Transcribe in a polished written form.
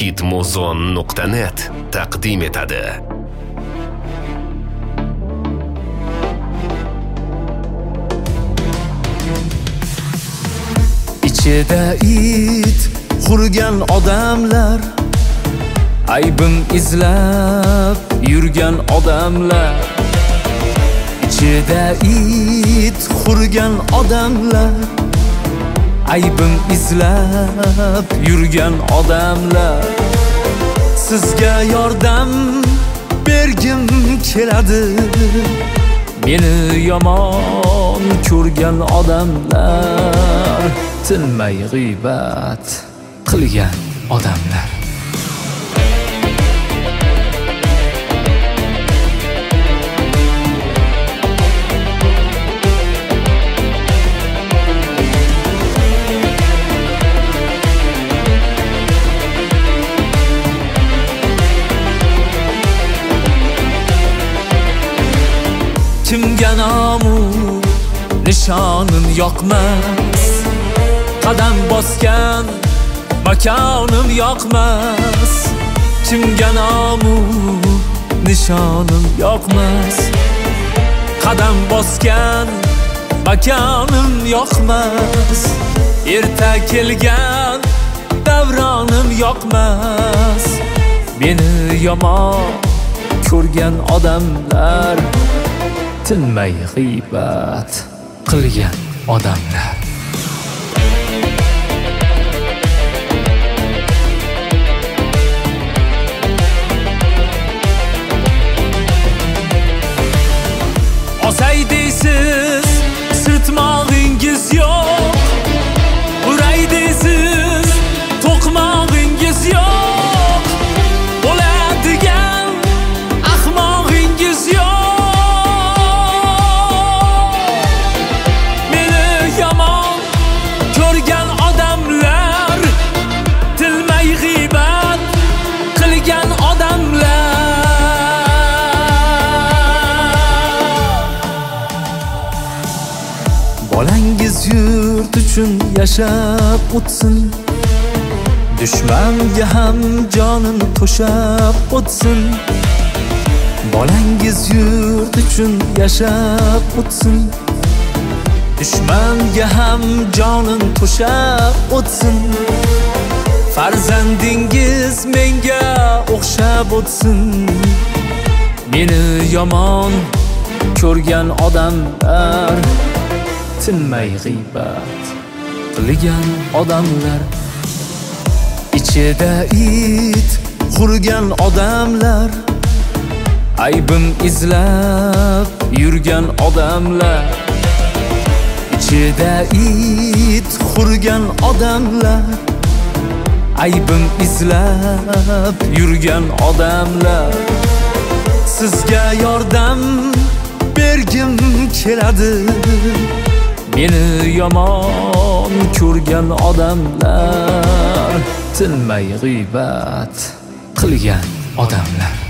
hitmuzon.net taqdim etadi. İçida it qurgan odamlar, aybim izlab yurgan odamlar. İçida it qurgan odamlar, aybim izlab yurgan odamlar. Sizga yordam bergim keladi, meni yomon ko'rgan odamlar, tinmay g'iybat qilgan odamlar. Kimga nomu nishonim yoqmas, qadam bosgan makonim yoqmas. Kimga nomu nishonim yoqmas, qadam bosgan makonim yoqmas. Erta kelgan davronim yoqmas, meni yomon ko'rgan odamlar, tinmay g'iybat qilgan odamlar. Osay deysiz, sirtmog'ingiz yo'q. Uray deysiz, to'qmog'ingiz yo'q. Bo'ladigan ahmog'ingiz yo'q. Bolangiz yurt uchun yashab o'tsin, dushmanga ham jonini to'shab o'tsin. Bolangiz yurt uchun yashab o'tsin, dushmanga ham jonini to'shab o'tsin. Farzandingiz menga o'xshab o'tsin, meni yomon ko'rgan odamlar, tinmay g'iybat qilgan odamlar. İçida it qurgan odamlar, aybim izlab yurgan odamlar. İçida it qurgan odamlar, aybim izlab yurgan odamlar. Sizga yordam bergim keladi, meni yomon ko'rgan odamlar, tinmay g'iybat qilgan odamlar.